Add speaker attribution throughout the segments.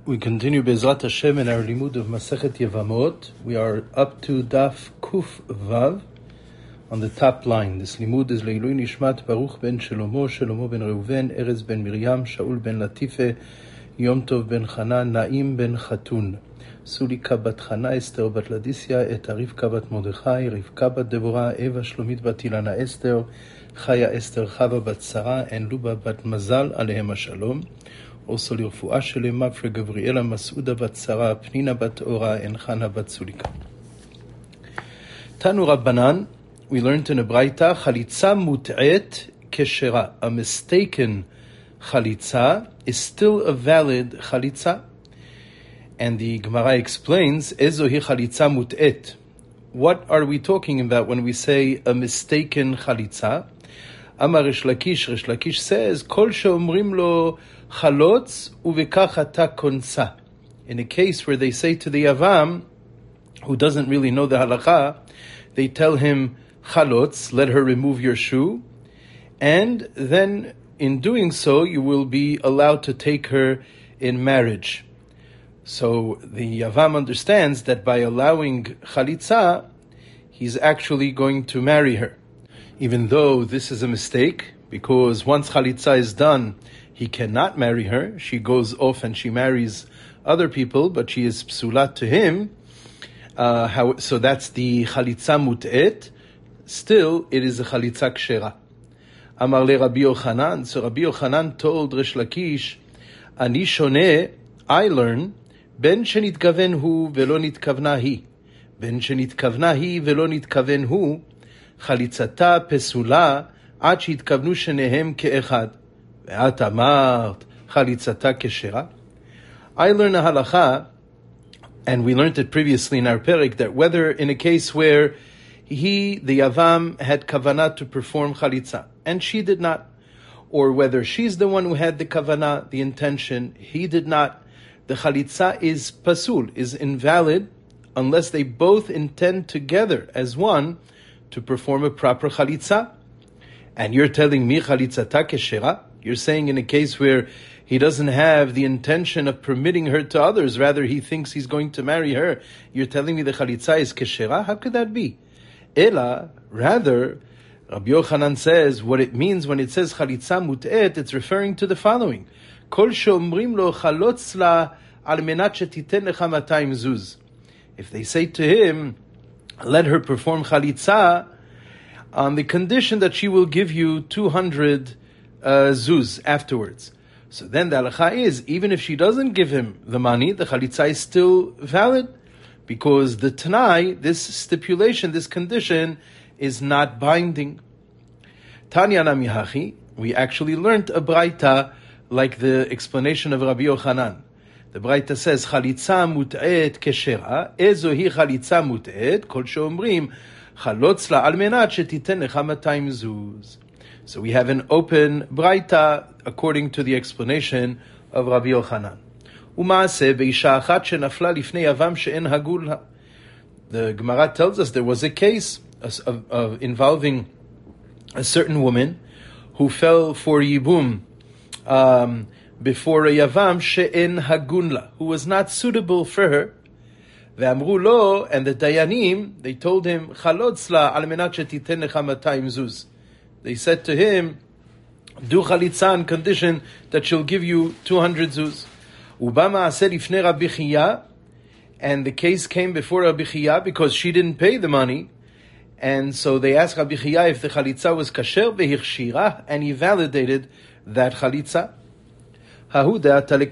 Speaker 1: We continue Be'ezrat Hashem in our limud of Masechet Yevamot. We are up to Daf Kuf Vav on the top line. This limud is Leilui Nishmat Baruch ben Shlomo, Shlomo ben Reuven, Erez ben Miriam, Shaul ben Latife, Yom Tov ben Chana, Naim ben Chatun, Sulika bat Chana, Esther bat Ladisya, Et Rivka bat Mordechai, Rivka bat Deborah, Eva Shlomit bat Ilana Esther, Chaya Esther Chava bat Sarah, and Luba bat Mazal, Alehem Shalom. Also לרפואה שלמה for Gabriela Masuda bat Sarah, Pnina bat Ora, and Chana bat Sulika. Tanu Rabbanan, we learned in a Braita, Chalitza mut'et keshera. A mistaken chalitza is still a valid chalitza. And the Gemara explains, Ezohi chalitza mut'et. What are we talking about when we say a mistaken chalitza? Amar Rish Lakish says, Kol she'omrim lo chalotz uvekach ata konsa. In a case where they say to the Yavam, who doesn't really know the halakha, they tell him, chalotz, let her remove your shoe, and then in doing so, you will be allowed to take her in marriage. So the Yavam understands that by allowing chalitza, he's actually going to marry her. Even though this is a mistake, because once chalitza is done, he cannot marry her. She goes off and she marries other people, but she is psulat to him. So that's the chalitza mut'et. Still, it is a chalitza kshera. Amar le Rabbi Yochanan. So Rabbi Yochanan told Rish Lakish, Ani shoneh, I learn, ben shenitkaven hu velo nitkavna hi. Ben shenitkavna hi velo nitkaven hu. Chalitzata pesula ad shitkavnu shenehem ke'echad. Ve'at amart chalitzata keshera. I learn a halacha, and we learned it previously in our perek, that whether in a case where the Yavam, had kavanah to perform chalitza, and she did not, or whether she's the one who had the kavanah, the intention, he did not, the chalitza is pasul, is invalid, unless they both intend together as one to perform a proper chalitza. And you're telling me chalitzata keshera? You're saying in a case where he doesn't have the intention of permitting her to others, rather he thinks he's going to marry her, you're telling me the chalitza is keshera? How could that be? Ela, rather, Rabbi Yochanan says, what it means when it says chalitza mut'et, it's referring to the following. Kol she'omrim lo chalotz la al menat shetiten lecha 200 zuz. If they say to him, let her perform chalitza on the condition that she will give you 200 zuz afterwards. So then the halakha is, even if she doesn't give him the money, the chalitza is still valid, because the tanai, this stipulation, this condition, is not binding. Tanya namihachi, we actually learned a braita like the explanation of Rabbi Yochanan. The Braita says, Chalitza mut'et keshera, ezohi chalitza mut'et, kol she'omrim, chalotz la al menat shetiten lecha 200 zuz. So we have an open Braita according to the explanation of Rabbi Yochanan. U'maaseh be'isha achat shenafla lifnei Yavam she'en hagul la. The Gemara tells us there was a case of involving a certain woman who fell for Yibum, before a Yavam she'en hagunla, who was not suitable for her. Ve'amru lo, and the Dayanim, they told him, chalotz la al menat shetiten lecha 200 zuz. They said to him, do chalitza on condition that she'll give you 200 zuz. Uba ma'aseh lifnei Rabbi Chiya, and the case came before Rabbi Chiya because she didn't pay the money. And so they asked Rabbi Chiya if the chalitza was kasher, ve'hichshira, and he validated that chalitza. There was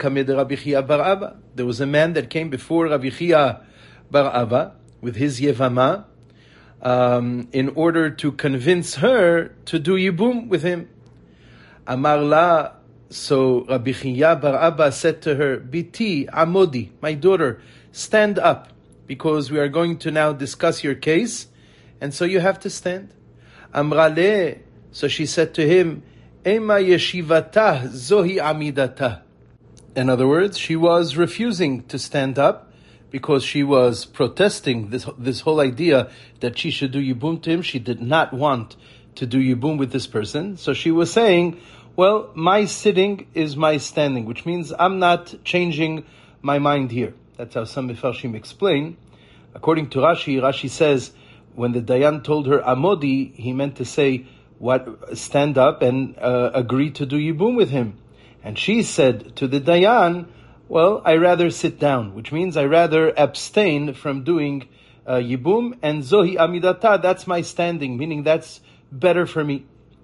Speaker 1: a man that came before Rabbi Chiya bar Abba with his yevama in order to convince her to do yibum with him. Amar la, so Rabbi Chiya bar Abba said to her, Biti amodi, my daughter, stand up, because we are going to now discuss your case, and so you have to stand. Amra le, so she said to him, Ema yeshivatah zohi amidatah. In other words, she was refusing to stand up because she was protesting this whole idea that she should do yibum to him. She did not want to do yibum with this person. So she was saying, well, my sitting is my standing, which means I'm not changing my mind here. That's how some Mefarshim explain. According to Rashi, Rashi says, when the Dayan told her Amodi, he meant to say, stand up and agree to do Yibum with him. And she said to the Dayan, well, I rather sit down, which means I rather abstain from doing Yibum, and Zohi Amidata, that's my standing, meaning that's better for me.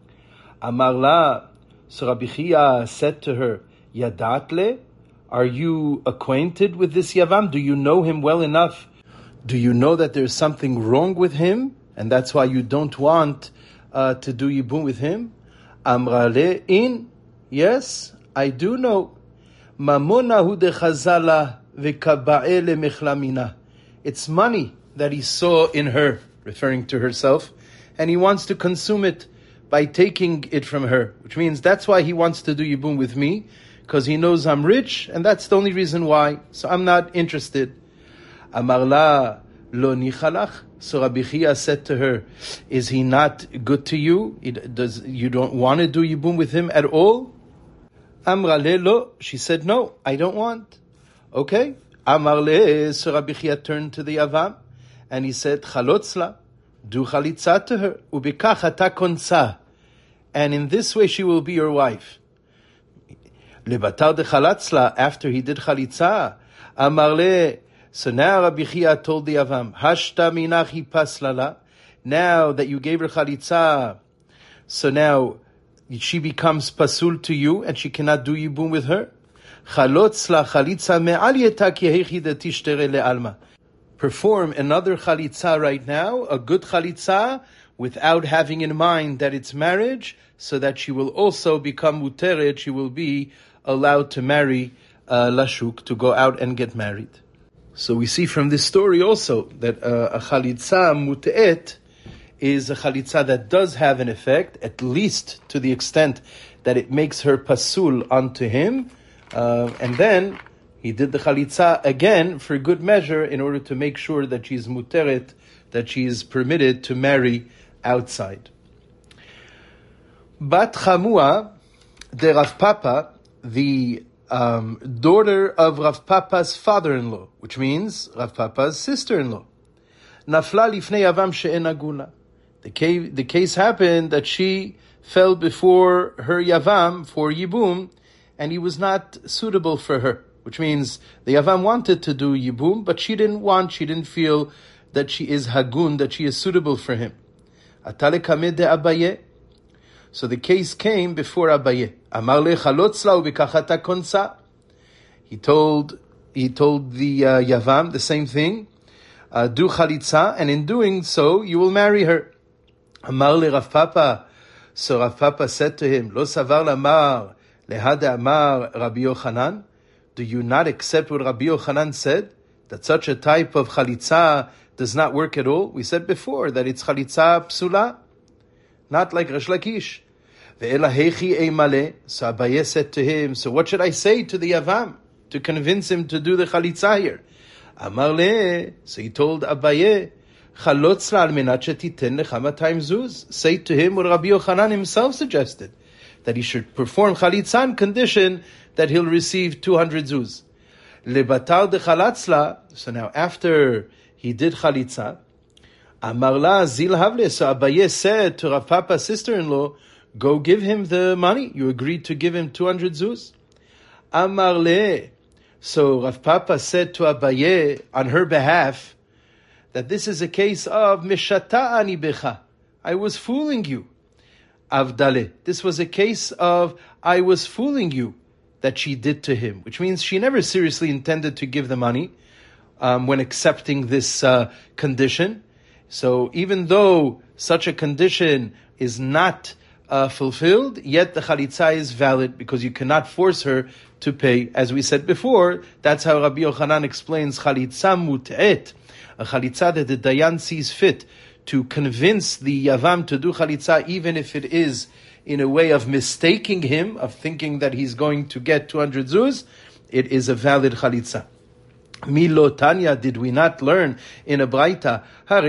Speaker 1: Amarla, so Rabbi Chia said to her, Yadatle, are you acquainted with this Yavam? Do you know him well enough? Do you know that there's something wrong with him, and that's why you don't want to do Yibum with him? Amrale in, yes, I do know. Mamonahu de chazala v'kaba'e lemechlamina. It's money that he saw in her, referring to herself, and he wants to consume it by taking it from her, which means that's why he wants to do Yibum with me, because he knows I'm rich, and that's the only reason why. So I'm not interested. Amarla lo nichalach. So Rabbi Chia said to her, is he not good to you? You don't want to do Yibum with him at all? Amrale lo. She said, no, I don't want. Okay. Amarle. So Rabbi Chia turned to the Yavam, and he said, chalotzla. Do chalitza to her. Ubikach ata konsa. And in this way she will be your wife. Lebatar de chalatzla. After he did chalitza. Amarle. So now Rabbi Chia told the Yavam, Hashta minachi paslala. Now that you gave her chalitza, so now she becomes pasul to you, and she cannot do yibum with her. Chalotzla chalitza me'al yeta ki heichida tishtere le'alma. Perform another chalitza right now, a good chalitza, without having in mind that it's marriage, so that she will also become muteret, she will be allowed to marry lashuk, to go out and get married. So we see from this story also that a chalitza mute'et is a chalitza that does have an effect, at least to the extent that it makes her pasul unto him, and then he did the chalitza again for good measure in order to make sure that she's muteret, that she is permitted to marry outside. Bat Chamua de Rav Papa, the daughter of Rav Papa's father-in-law, which means Rav Papa's sister-in-law. Nafla lifnei Yavam she'en aguna. The case happened that she fell before her Yavam for Yibum, and he was not suitable for her, which means the Yavam wanted to do Yibum, but she didn't feel that she is Hagun, that she is suitable for him. Atale kamed de Abaye. So the case came before Abaye. Amar le chalotzla ubikachata konsa. He told the Yavam the same thing. Do chalitza, and in doing so, you will marry her. Amar le Rav Papa. So Rav Papa said to him, Lo savar lamar lehada amar Rabbi Yochanan. Do you not accept what Rabbi Yochanan said? That such a type of chalitza does not work at all? We said before that it's chalitza psula, not like Resh Lakish. So Abaye said to him, so what should I say to the Yavam to convince him to do the chalitza here? Amar le, so he told Abaye, chalotzla al menat shetiten lecha 200 zuz. Say to him what Rabbi Yochanan himself suggested, that he should perform chalitza on condition that he'll receive 200 zuz. Lebatar de chalatzla. So now after he did chalitza, Amar la zil havle. So Abaye said to Rav Papa's sister-in-law, go give him the money. You agreed to give him 200 zuz. Amar le. So Rav Papa said to Abaye on her behalf that this is a case of mishata'ani becha. I was fooling you. Avdale. This was a case of I was fooling you that she did to him, which means she never seriously intended to give the money when accepting this condition. So even though such a condition is not fulfilled, yet the chalitza is valid because you cannot force her to pay. As we said before, that's how Rabbi Yochanan explains chalitza mut'et, a chalitza that the dayan sees fit to convince the yavam to do chalitza, even if it is in a way of mistaking him, of thinking that he's going to get 200 zuz, it is a valid chalitza. Milo Tanya, did we not learn in a braita,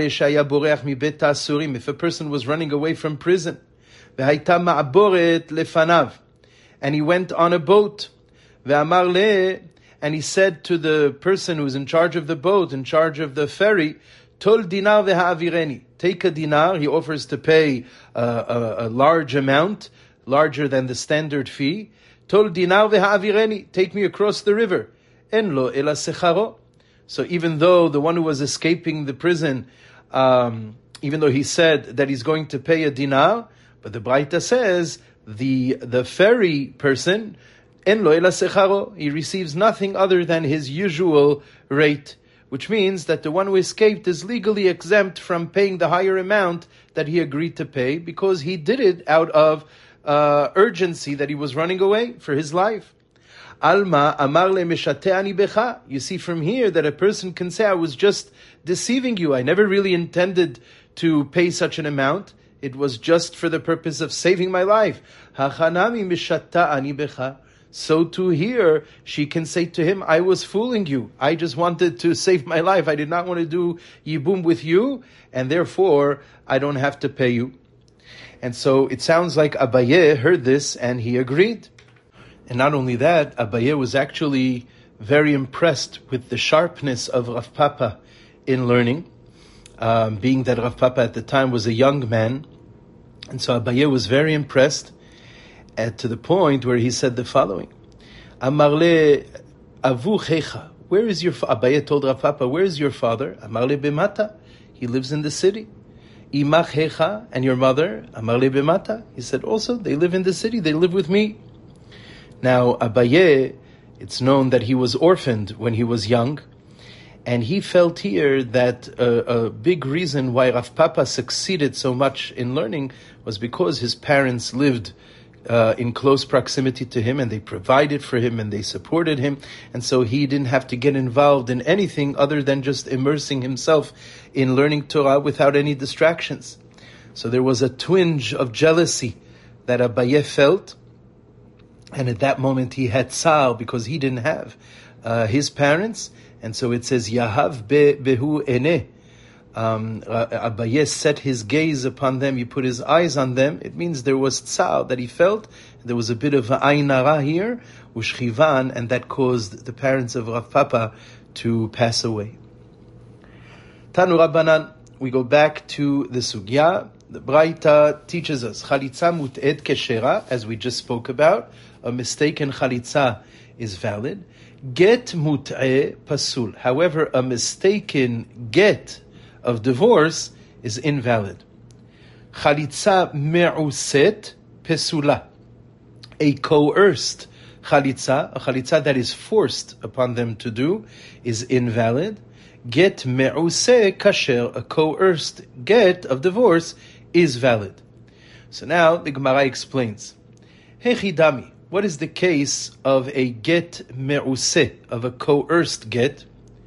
Speaker 1: if a person was running away from prison, and he went on a boat, and he said to the person who's in charge of the boat, in charge of the ferry, Tol dinar v'ha'avireni. Take a dinar. He offers to pay a large amount, larger than the standard fee. Tol dinar v'ha'avireni. Take me across the river. En lo ela secharo. So even though the one who was escaping the prison, even though he said that he's going to pay a dinar, but the Braita says the ferry person, en lo ela secharo, he receives nothing other than his usual rate, which means that the one who escaped is legally exempt from paying the higher amount that he agreed to pay, because he did it out of urgency, that he was running away for his life. Alma amar le mishate'ani becha. You see from here that a person can say, I was just deceiving you. I never really intended to pay such an amount. It was just for the purpose of saving my life. Hachanami mishata'ani becha. So too here, she can say to him, I was fooling you. I just wanted to save my life. I did not want to do yibum with you, and therefore, I don't have to pay you. And so it sounds like Abaye heard this and he agreed. And not only that, Abaye was actually very impressed with the sharpness of Rav Papa in learning, being that Rav Papa at the time was a young man. And so Abaye was very impressed, to the point where he said the following: Amarle avu checha. Where is your father? Abaye told Rav Papa, where is your father? Amarle bemata. He lives in the city. Imach hecha, and your mother? Amarle bemata. He said also, they live in the city, they live with me. Now Abaye, it's known that he was orphaned when he was young, and he felt here that a big reason why Rav Papa succeeded so much in learning was because his parents lived in close proximity to him, and they provided for him and they supported him, and so he didn't have to get involved in anything other than just immersing himself in learning Torah without any distractions. So there was a twinge of jealousy that Abaye felt, and at that moment he had tsar because he didn't have his parents, and so it says Yahav behu eneh. Abaye set his gaze upon them, he put his eyes on them. It means there was tsar that he felt. There was a bit of ayin hara here, ushchivan, and that caused the parents of Rav Papa to pass away. Tanu Rabbanan, we go back to the sugya. The Braita teaches us chalitza mut'ed keshera, as we just spoke about. A mistaken chalitza is valid. Get mut'e pasul. However, a mistaken get of divorce is invalid. Chalitza me'uset pesula. A coerced chalitza, a chalitza that is forced upon them to do, is invalid. Get me'use kasher, a coerced get of divorce, is valid. So now the Gemara explains. Hechidami, what is the case of a get me'use, of a coerced get?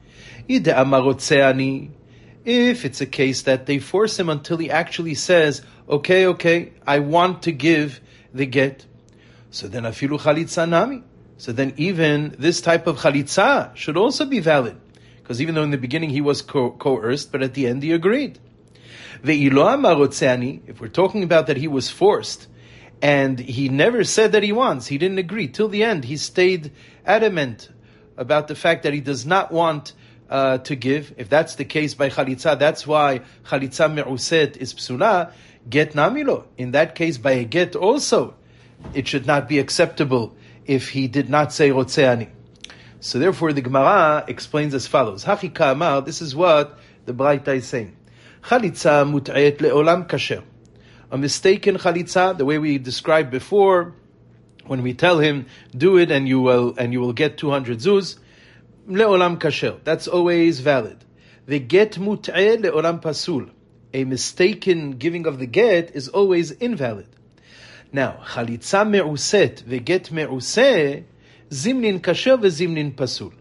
Speaker 1: Ide amarotzeani. If it's a case that they force him until he actually says, okay, I want to give the get, so then afilu chalitza nami. So then even this type of chalitza should also be valid. Because even though in the beginning he was coerced, but at the end he agreed. Ve'ilo amarotzeani, if we're talking about that he was forced, and he never said that he wants, he didn't agree. Till the end, he stayed adamant about the fact that he does not want to give. If that's the case by chalitza, that's why chalitza me'uset is psula. Get namilo. In that case, by a get also, it should not be acceptable if he did not say rotzeani. So therefore, the Gemara explains as follows. Hachika amar, this is what the Braita is saying. Chalitza mut'ayet le'olam kasher. A mistaken chalitza, the way we described before, when we tell him, do it and you will get 200 zuz, le'olam kasher. That's always valid. The get mut'e le'olam pasul. A mistaken giving of the get is always invalid. Now, chalitza me'uset, the get me'useh, zimnin kasher ve'zimnin pasul.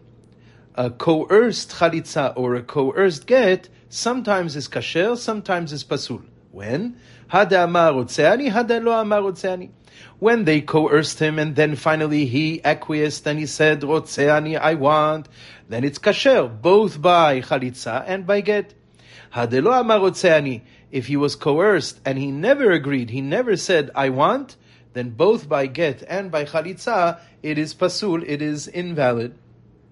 Speaker 1: A coerced chalitza or a coerced get sometimes is kasher, sometimes is pasul. When? Hada amar rotzeani, hada lo amar rotzeani. When they coerced him and then finally he acquiesced and he said, rotzeani, I want, then it's kasher, both by chalitza and by get. Hada lo amar rotzeani. If he was coerced and he never agreed, he never said, I want, then both by get and by chalitza, it is pasul, it is invalid.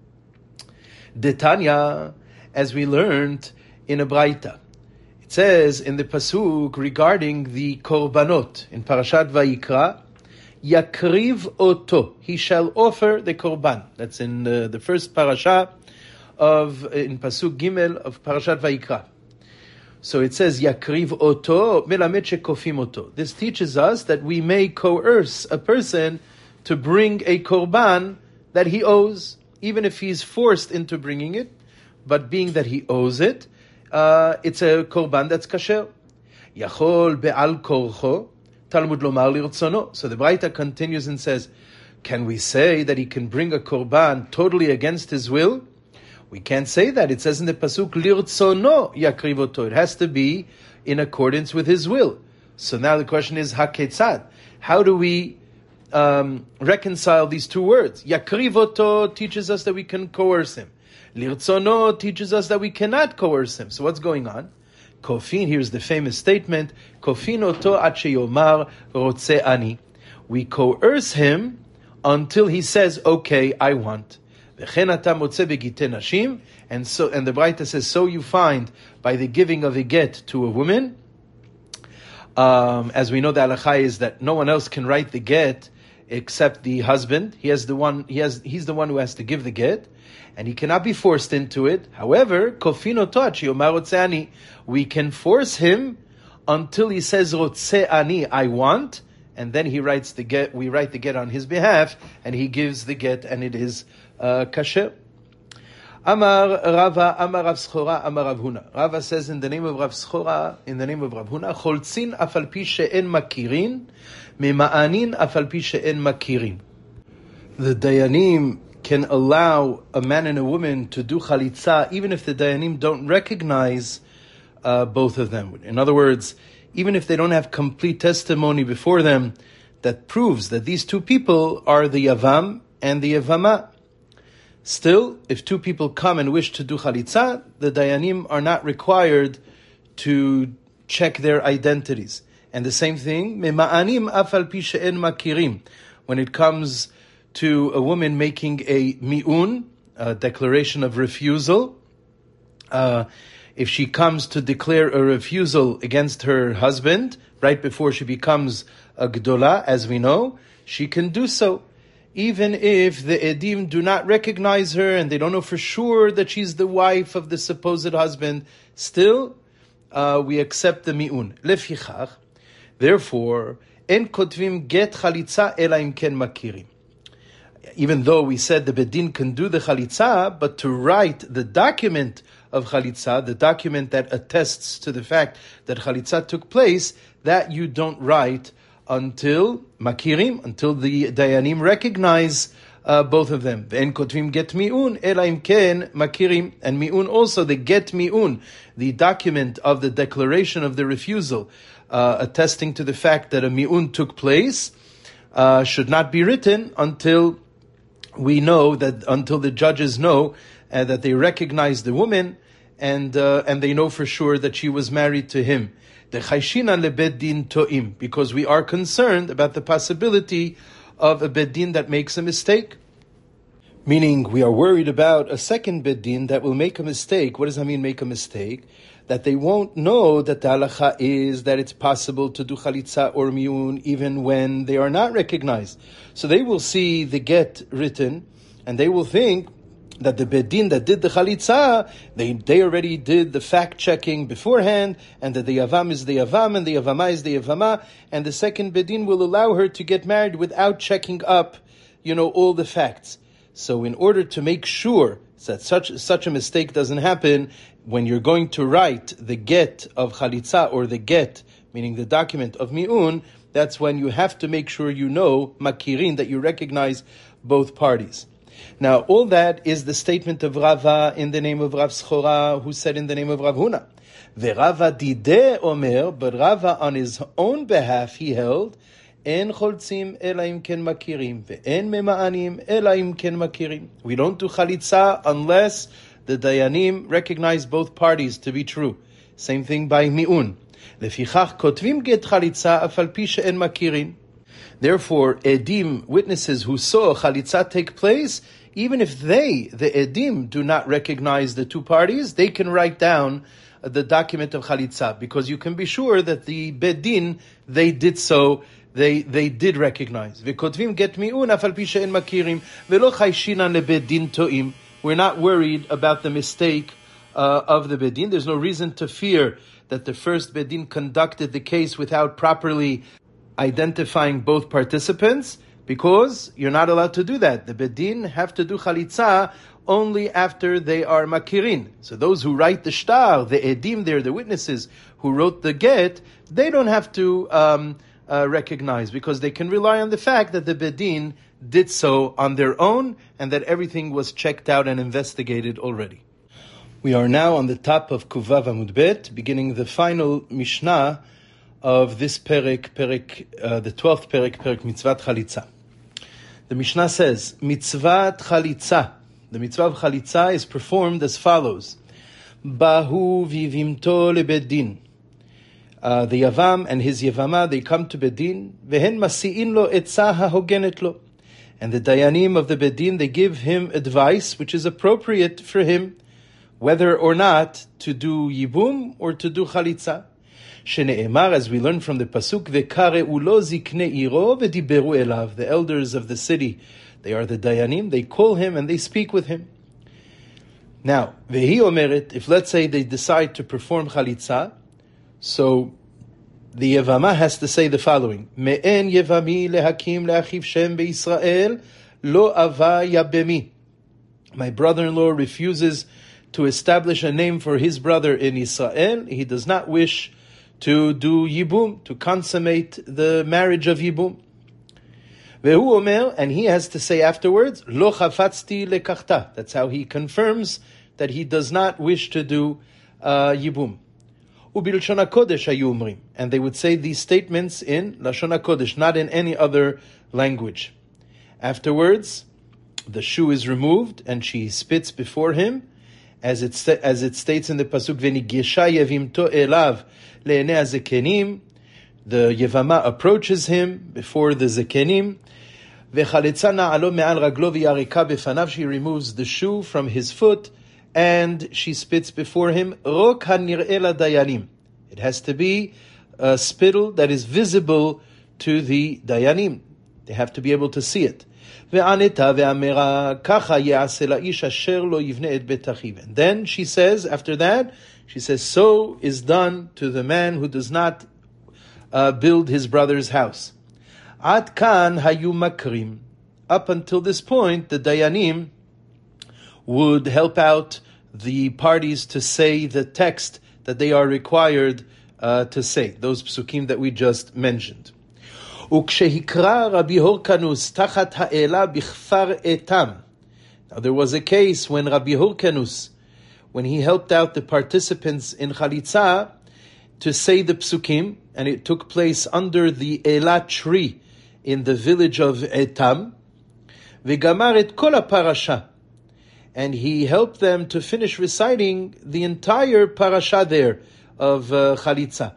Speaker 1: Detanya, as we learned in a Braita. It says in the Pasuk regarding the Korbanot in Parashat Vayikra, Yakriv oto, he shall offer the Korban. That's in the first parasha in Pasuk Gimel of Parashat Vayikra. So it says, Yakriv oto, melamed shekofim oto. This teaches us that we may coerce a person to bring a Korban that he owes, even if he's forced into bringing it, but being that he owes it, it's a Korban that's kasher. Yachol be'al korcho, Talmud lomar lirtzono. So the Braita continues and says, can we say that he can bring a korban totally against his will? We can't say that. It says in the pasuk, lirtzono yakrivoto. It has to be in accordance with his will. So now the question is, haketzad? How do we reconcile these two words? Yakrivoto teaches us that we can coerce him. Lirtzono teaches us that we cannot coerce him. So what's going on? Kofin, here's the famous statement, Kofin oto ad sheyomar rotze ani. We coerce him until he says, okay, I want. V'chen ata motze begite nashim. And the Braita says, so you find by the giving of a get to a woman, as we know the halakha is that no one else can write the get except the husband. He's the one who has to give the get, and he cannot be forced into it. However, kofino toachi omar rotzeani, we can force him until he says rotzeani, I want, and then he writes the get. We write the get on his behalf, and he gives the get, and it is kasher. Amar Rava, Amar Rav Schora, Amar Rav Huna. Rava says in the name of Rav Schora, in the name of Rav Huna, Choltzin afal pi she'en makirin, mema'anin afal pi she'en makirin. The Dayanim can allow a man and a woman to do chalitza even if the Dayanim don't recognize both of them. In other words, even if they don't have complete testimony before them that proves that these two people are the Yavam and the Yavama. Still, if two people come and wish to do chalitza, the Dayanim are not required to check their identities. And the same thing, mema'anim afal pi she'en makirim. When it comes to a woman making a mi'un, a declaration of refusal, if she comes to declare a refusal against her husband, right before she becomes a gdola, as we know, she can do so. Even if the Edim do not recognize her and they don't know for sure that she's the wife of the supposed husband, still, we accept the mi'un. Lefichach, therefore, en kotvim get chalitza ela im ken makirim. Even though we said the Bedin can do the chalitza, but to write the document of chalitza, the document that attests to the fact that chalitza took place, that you don't write until makirim, until the Dayanim recognize both of them. Ve'en kotvim get mi'un, ela im ken makirim. And mi'un also, the get mi'un, the document of the declaration of the refusal, attesting to the fact that a mi'un took place, should not be written until we know that, until the judges know that they recognize the woman and they know for sure that she was married to him. The chayshina lebeddin to'im, because we are concerned about the possibility of a beddin that makes a mistake. Meaning, we are worried about a second beddin that will make a mistake. What does that mean, make a mistake? That they won't know that the halacha is that it's possible to do chalitza or mi'un even when they are not recognized. So they will see the get written, and they will think that the Bedin that did the chalitza, they already did the fact-checking beforehand, and that the Yavam is the Yavam, and the Yavama is the Yavama, and the second Bedin will allow her to get married without checking up, all the facts. So in order to make sure that such a mistake doesn't happen, when you're going to write the get of chalitza, or the get, meaning the document of mi'un, that's when you have to make sure makirin, that you recognize both parties. Now, all that is the statement of Rava in the name of Rav Schora, who said in the name of Rav Huna. Ve'Rava dideh omer, but Rava on his own behalf, he held, En choltzim ela im ken makirim, ve'en mema'anim ela im ken makirim. We don't do chalitza unless the Dayanim recognize both parties to be true. Same thing by mi'un. Lefichach kotvim get chalitza afal pi she'en makirin. Therefore, edim, witnesses who saw chalitza take place, even if they, the edim, do not recognize the two parties, they can write down the document of chalitza, because you can be sure that the bedin, they did so, they did recognize. V'kotvim get mi'un af al pi she'en makirim ve'lo chayshinan lebedin to'im. We're not worried about the mistake of the bedin. There's no reason to fear that the first bedin conducted the case without properly identifying both participants, because you're not allowed to do that. The bedin have to do chalitza only after they are makirin. So those who write the shtar, the edim there, the witnesses who wrote the get, they don't have to recognize, because they can rely on the fact that the bedin did so on their own and that everything was checked out and investigated already. We are now on the top of Kuvav Amud Bet, beginning the final Mishnah of this perek, the 12th perek Mitzvat Chalitza. The Mishnah says, Mitzvat Chalitza. The mitzvah of Chalitza is performed as follows. Bahu vivimto lebedin. The Yavam and his Yavama, they come to Bedin. Vehen masi'in lo etza hahogenet lo. And the Dayanim of the Bedin, they give him advice which is appropriate for him, whether or not to do Yibum or to do Chalitza. Shene'emar, as we learn from the Pasuk, V'kare'u lo ziknei iro v'diberu elav. The elders of the city, they are the Dayanim, they call him and they speak with him. Now, Vehi omeret, if let's say they decide to perform Chalitza, so the Yevama has to say the following: Me'en Yevami lehakim leachiv Shem beYisrael lo ava yabemi. My brother-in-law refuses to establish a name for his brother in Israel. He does not wish to do Yibum, to consummate the marriage of Yibum. Vehu omer, and he has to say afterwards, Lo chafatzti lekachta. That's how he confirms that he does not wish to do Yibum. Ubilshon HaKodesh hayu omrim. And they would say these statements in Lashon HaKodesh, not in any other language. Afterwards, the shoe is removed and she spits before him, as it states in the pasuk, "V'nigesha yevimto elav le'enei hazekenim." The Yevama approaches him before the zekenim. V'chalitza na'alo me'al raglo v'yarika befanav. She removes the shoe from his foot and she spits before him. Rok hanir'eh ladayanim. It has to be a spittle that is visible to the dayanim. They have to be able to see it. And then she says, after that, she says, so is done to the man who does not build his brother's house. Ad kan hayu makrim. Up until this point, the Dayanim would help out the parties to say the text that they are required to say, those psukim that we just mentioned. Ukshehikra Rabbi Horkanus tachat ha'ela bichfar etam. Now there was a case when Rabbi Horkanus, when he helped out the participants in Chalitza to say the psukim, and it took place under the Ela tree in the village of Etam, v'gamar et kol parasha, and he helped them to finish reciting the entire parasha there of Chalitza.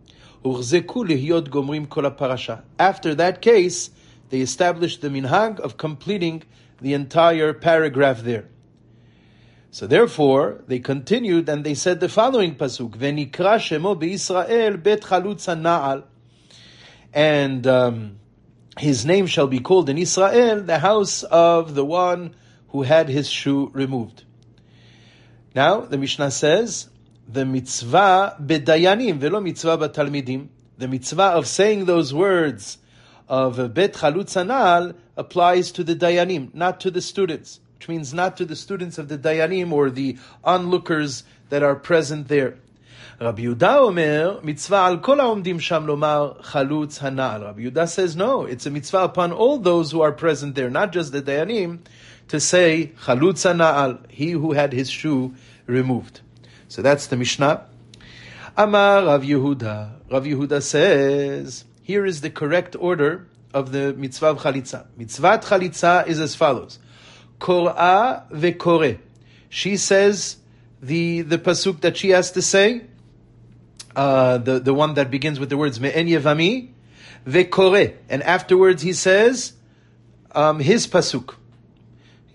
Speaker 1: After that case, they established the minhag of completing the entire paragraph there. So therefore, they continued and they said the following pasuk: V'nikra shemo beYisrael bet chalutza na'al, and his name shall be called in Israel the house of the one who had his shoe removed. Now the Mishnah says, the mitzvah bedayanim velo mitzvah batalmidim. The mitzvah of saying those words of bet chalutza na'al applies to the dayanim, not to the students. Which means not to the students of the dayanim or the onlookers that are present there. Rabbi Yehuda omer mitzvah al kol haomdim sham lomar chalutz hana'al. Rabbi Yehuda says no, it's a mitzvah upon all those who are present there, not just the dayanim, to say chalutz hana'al, he who had his shoe removed. So that's the Mishnah. Amar Rav Yehuda. Rav Yehuda says, here is the correct order of the mitzvah of chalitza. Mitzvah chalitza is as follows: Kor'a ve'kore. She says the pasuk that she has to say, the one that begins with the words me'en yevami ve'kore, and afterwards he says his pasuk.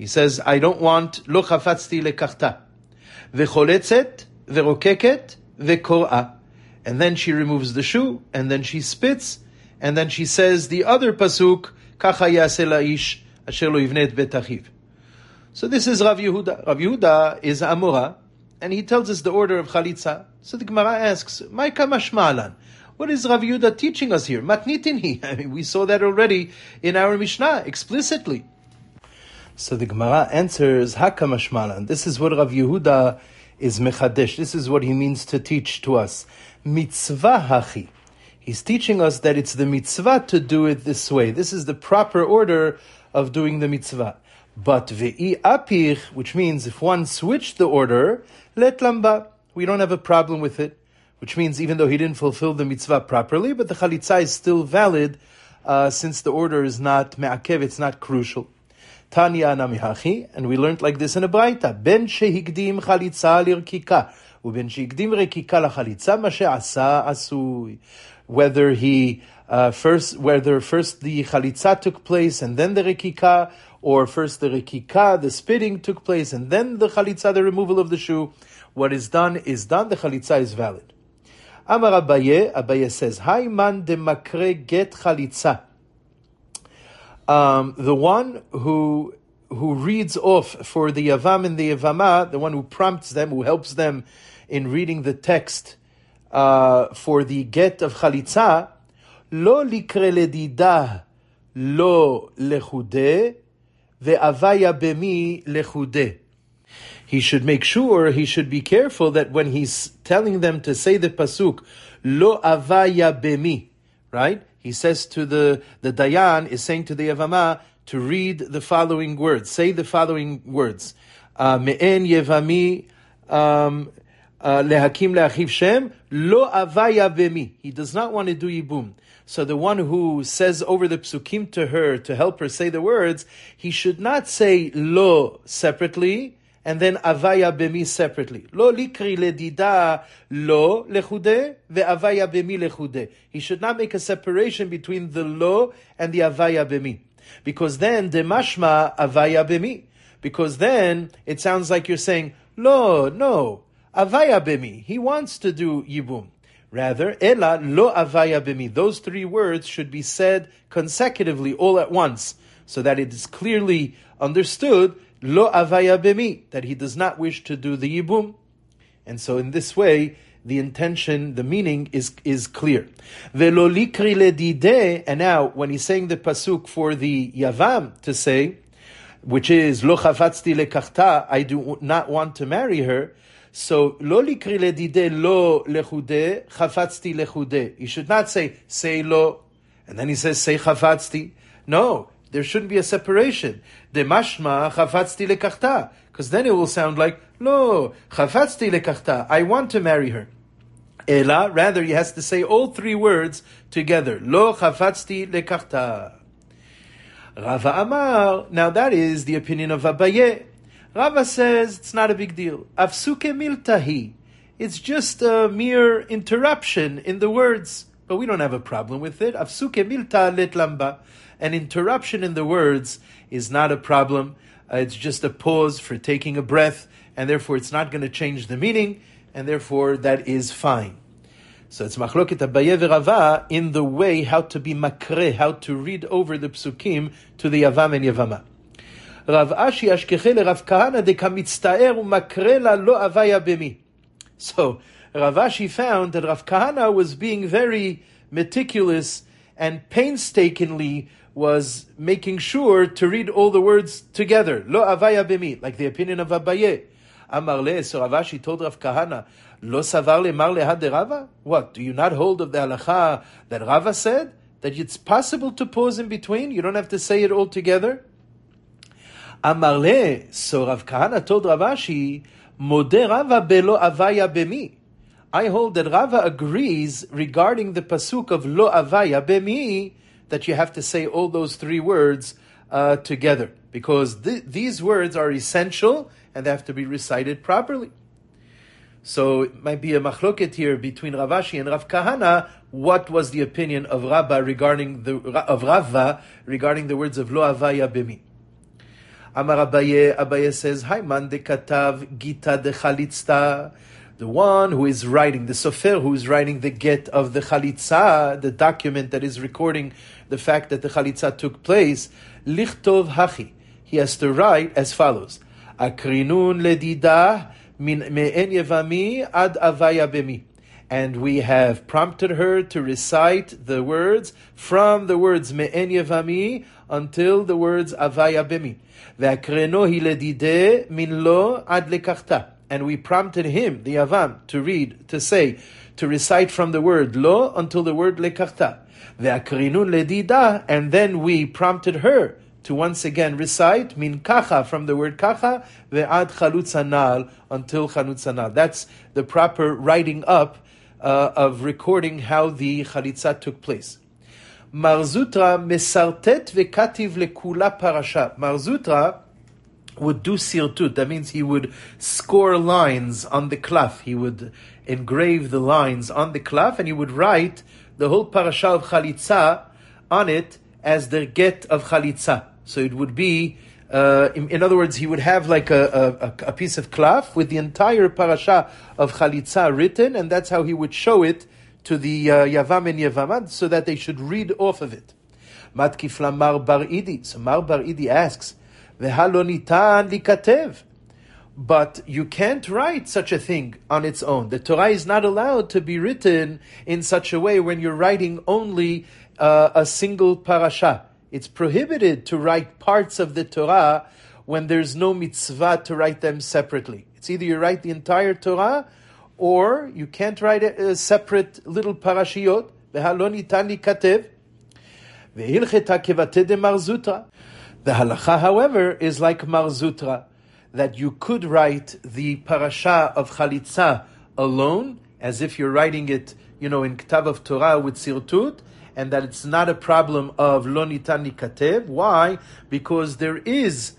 Speaker 1: He says, I don't want lo chafatzti lekachta. V'choletzet, v'rokeket, v'kor'a. And then she removes the shoe, and then she spits, and then she says the other pasuk, kacha yaseh la'ish asher lo yivne et bet achiv. So this is Rav Yehuda. Rav Yehuda is Amora, and he tells us the order of Chalitza. So the Gemara asks, Maika mashma'alan? What is Rav Yehuda teaching us here? Matnitinhi. I mean, we saw that already in our Mishnah, explicitly. So the Gemara answers, Haka mashma'alan. This is what Rav Yehuda is mechadesh. This is what he means to teach to us. Mitzvah hachi. He's teaching us that it's the mitzvah to do it this way. This is the proper order of doing the mitzvah. But ve'i apich, which means if one switched the order, let lamba, we don't have a problem with it. Which means even though he didn't fulfill the mitzvah properly, but the chalitza is still valid, since the order is not me'akev, it's not crucial. Tanya namihachi, and we learned like this in a braita. Ben shehigdim chalitza lirkika, uben shehigdim rekika lachalitza, ma she'asa asui. Whether first the chalitza took place and then the rekika, or first the rekika, the spitting took place and then the chalitza, the removal of the shoe. What is done, the chalitza is valid. Amar Abaye says, Haiman de makre get chalitza. The one who reads off for the Yavam and the Yavama, the one who prompts them, who helps them in reading the text for the get of Chalitza, lo likre ledida, lo lechude, ve'avaya bemi lechude. He should make sure, he should be careful that when he's telling them to say the pasuk, lo avaya bemi, right? He says to the Dayan, is saying to the Yavama to read the following words. Say the following words. Me'en Yevami lehakim leachiv Shem, lo avaya bemi. He does not want to do yibum. So the one who says over the psukim to her, to help her say the words, he should not say lo separately, and then avaya bemi separately. Lo likri ledida lo lechude ve'avaya bemi lechude. He should not make a separation between the lo and the avaya bemi. Because then, demashma avaya bemi. Because then, it sounds like you're saying, lo, no, avaya bemi. He wants to do yibum. Rather, ela lo avaya bemi. Those three words should be said consecutively all at once, so that it is clearly understood lo avaya bemi, that he does not wish to do the yibum. And so in this way, the intention, the meaning is clear. Velo likri ledide, and now when he's saying the pasuk for the Yavam to say, which is lo chafatzti lekachta, I do not want to marry her. So lo likri ledide lo lechude, chafatzti lechude. He should not say lo, and then he says say chafatzti. No. There shouldn't be a separation. De mashma chafatzti lekachta, because then it will sound like lo chafatzti lekachta. I want to marry her. Ela, rather, he has to say all three words together. Lo chafatzti lekachta. Rava Amar. Now that is the opinion of Abaye. Rava says it's not a big deal. Afsuke miltahi. It's just a mere interruption in the words, but we don't have a problem with it. Afsuke milta let lamba. An interruption in the words is not a problem. It's just a pause for taking a breath, and therefore it's not going to change the meaning, and therefore that is fine. So it's machloket Abaye v'Rava in the way how to be makre, how to read over the psukim to the Yavam and Yavama. Rav Ashi ashkeche le Rav Kahana de kamitztaer umakre la lo avaya bemi. So Rav Ashi found that Rav Kahana was being very meticulous and painstakingly was making sure to read all the words together. Lo avaya bemi, like the opinion of Abaye. Amar le, so Rav Ashi told Rav Kahana, lo savar le mar lehad de Rava? What, do you not hold of the halacha that Rava said? That it's possible to pause in between? You don't have to say it all together? Amar le, so Rav Kahana told Rav Ashi, modeh Rava belo avaya bemi. I hold that Rava agrees regarding the pasuk of lo avaya bemi, that you have to say all those three words together, because these words are essential and they have to be recited properly. So it might be a machloket here between Rav Ashi and Rav Kahana. What was the opinion of Rava regarding the words of lo avaya bimi? Amar Abaye, Abaye says, Hayman de katav gita de chalitzta. The one who is writing, the sofer who is writing the get of the chalitza, the document that is recording the fact that the chalitza took place, lichtov hachi. He has to write as follows. Akrinun ledida min me'en yevami ad avaya bemi. And we have prompted her to recite the words from the words me'en yevami until the words avaya bemi. Ve'akreno hi ledide min lo ad lekachta. And we prompted him, the Yavam, to read, to say, to recite from the word lo until the word lekachta. Ve'akrinun ledida, and then we prompted her to once again recite min kacha from the word kacha ve'ad chalutz until chalutz. That's the proper writing up of recording how the chalitza took place. Marzutra mesartet ve'kativ lekula parasha. Marzutra would do sirtut. That means he would score lines on the klaf. He would engrave the lines on the klaf, and he would write the whole parasha of chalitza on it as the get of chalitza. So it would be, in other words, he would have like a piece of klaf with the entire parasha of chalitza written, and that's how he would show it to the Yavam and Yavamad, so that they should read off of it. Matkifla Mar Bar Idi. So Mar Bar Idi asks, Vehalonitan likatev. But you can't write such a thing on its own. The Torah is not allowed to be written in such a way when you're writing only a single parasha. It's prohibited to write parts of the Torah when there's no mitzvah to write them separately. It's either you write the entire Torah, or you can't write a separate little parashiyot. Vehalonitan likatev. Vehilcheta kevate de marzutra. The halacha, however, is like Marzutra, that you could write the parasha of Chalitza alone, as if you're writing it, in Ktav of Torah with Sirtut, and that it's not a problem of Lo Nitan Likatev. Why? Because there is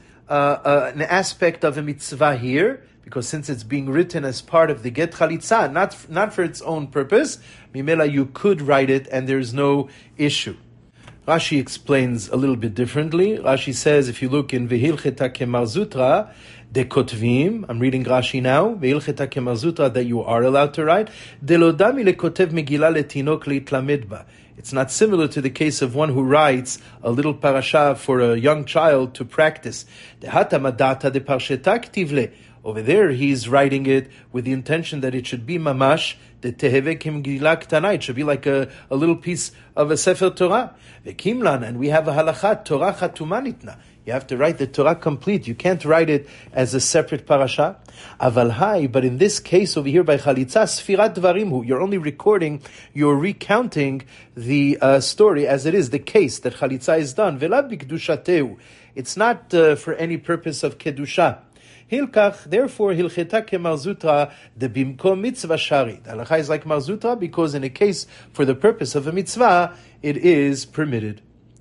Speaker 1: an aspect of a mitzvah here, because since it's being written as part of the Get Chalitza, not for its own purpose, Mimela, you could write it and there's no issue. Rashi explains a little bit differently. Rashi says, if you look in Vehilcheta Kemarzutra, de Kotvim, I'm reading Rashi now, Vehilcheta Kemarzutra, that you are allowed to write, de lodami lekotev Megillah letinok leitlamedba. It's not similar to the case of one who writes a little parasha for a young child to practice. De hata madata de parsheta ktivle. Over there, he's writing it with the intention that it should be mamash, the teheve Megillah ktana. It should be like a little piece of a Sefer Torah. Vekimlan, and we have a halakha, Torah chatumanitna. You have to write the Torah complete. You can't write it as a separate parasha. Aval hai, but in this case over here by Chalitza, Sfirat Dvarimhu, you're only recording, you're recounting the story as it is, the case that Chalitza is done. Vela bikdushateu. It's not for any purpose of kedusha. Hilkach, therefore, hilcheta kemarzutra de bimkom mitzvah shari. The halacha is like marzutra because in a case for the purpose of a mitzvah, it is permitted.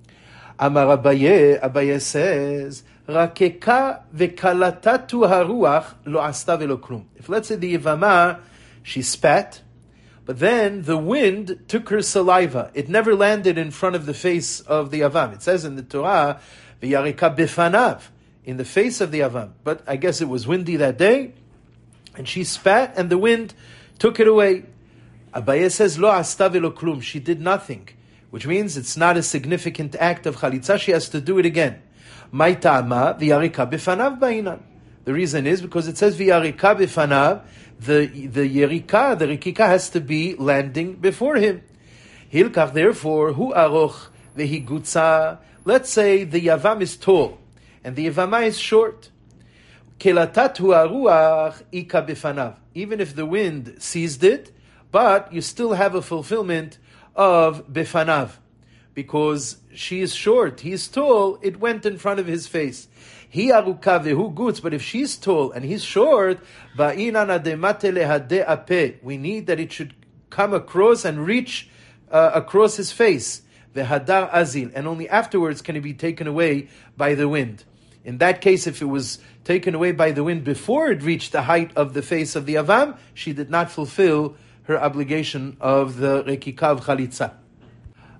Speaker 1: Amar Abaye, Abaye says, Rakeka vekalatatu haruach lo asta velo klum. If let's say the Yevama, she spat, but then the wind took her saliva. It never landed in front of the face of the Yavam. It says in the Torah, v'yarika bifanav, in the face of the Yavam. But I guess it was windy that day, and she spat, and the wind took it away. Abaye says, Lo asta velo klum. She did nothing, which means it's not a significant act of chalitza. She has to do it again. Mai ta'ama v'yarika b'fanav ba'inan. The reason is because it says v'yarika b'fanav. The yerika, the rikika has to be landing before him. Hilkach, therefore, hu aroch v'higutza. Let's say the Yavam is tall and the Yavama is short. Kelatat hu aruach ika b'fanav. Even if the wind seized it, but you still have a fulfillment of befanav, because she is short, he is tall, it went in front of his face. He aruka vehu gutz, but if she's tall and he's short, ba'inana demate lehade ape, we need that it should come across and reach across his face. Vehadar azil, and only afterwards can it be taken away by the wind. In that case, if it was taken away by the wind before it reached the height of the face of the Avam, she did not fulfill her obligation of the Rekika of Chalitza.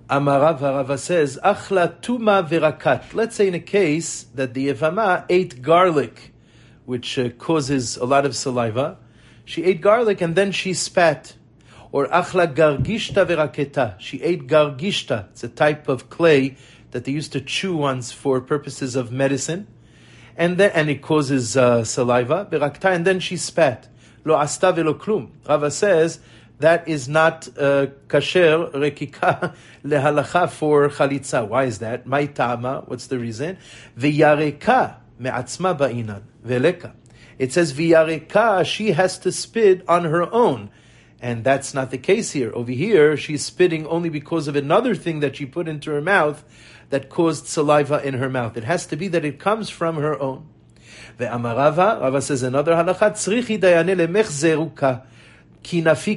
Speaker 1: Amarav Rava says, Achla tuma verakat. Let's say in a case that the Yevama ate garlic, which causes a lot of saliva. She ate garlic and then she spat. Or Achla gargishta veraketa. She ate gargishta. It's a type of clay that they used to chew on for purposes of medicine. And it causes saliva. Verakta, and then she spat. Lo asta velo klum. Rava says, that is not kasher rekika lehalacha for chalitza. Why is that? Mai ta'ama. What's the reason? V'yareka me'atzma ba'inan veleka. It says v'yareka, she has to spit on her own, and that's not the case here. Over here, she's spitting only because of another thing that she put into her mouth that caused saliva in her mouth. It has to be that it comes from her own. Ve'amarava, Rava says another halacha, tzrichi dayane lemech zeruka. The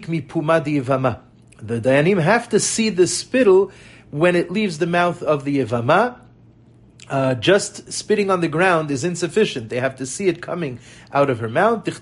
Speaker 1: Dayanim have to see the spittle when it leaves the mouth of the Yevama. Just spitting on the ground is insufficient. They have to see it coming out of her mouth. The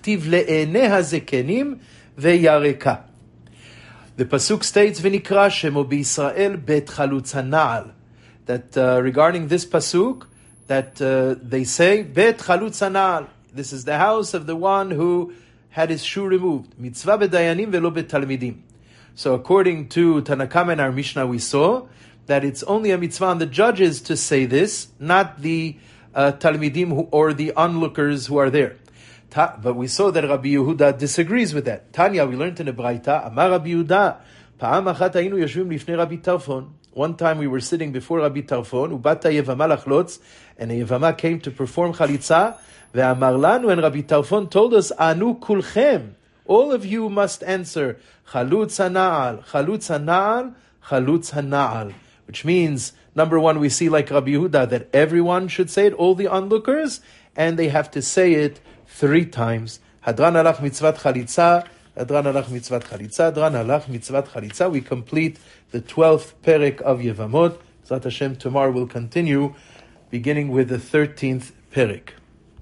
Speaker 1: pasuk states, "V'nikra shemo b'Yisrael bet chalutz hana'al." That regarding this pasuk, that they say bet chalutz hana'al. This is the house of the one who had his shoe removed. Mitzvah b'dayanim velo b'talmidim. So according to Tanakama and our Mishnah, we saw that it's only a mitzvah on the judges to say this, not the talmidim or the onlookers who are there. But we saw that Rabbi Yehuda disagrees with that. Tanya, we learned in the Braita, Amar Rabbi Yehuda, Pa'am achat hayinu yoshvim lifnei Rabbi Tarfon. One time we were sitting before Rabbi Tarfon, ubata yevama lachlotz, and a yevama came to perform chalitza. Ve'amar lanu, and Rabbi Tarfon told us, Anu kulchem, all of you must answer, Chalutz hana'al, Chalutz hana'al, Chalutz hana'al. Which means, number one, we see like Rabbi Yehuda, that everyone should say it, all the onlookers, and they have to say it 3 times. Hadran alach mitzvat chalitza, Hadran alach mitzvat chalitza, Hadran alach mitzvat chalitza. We complete the 12th perek of Yevamot. Zat Hashem, tomorrow we'll continue, beginning with the 13th perek.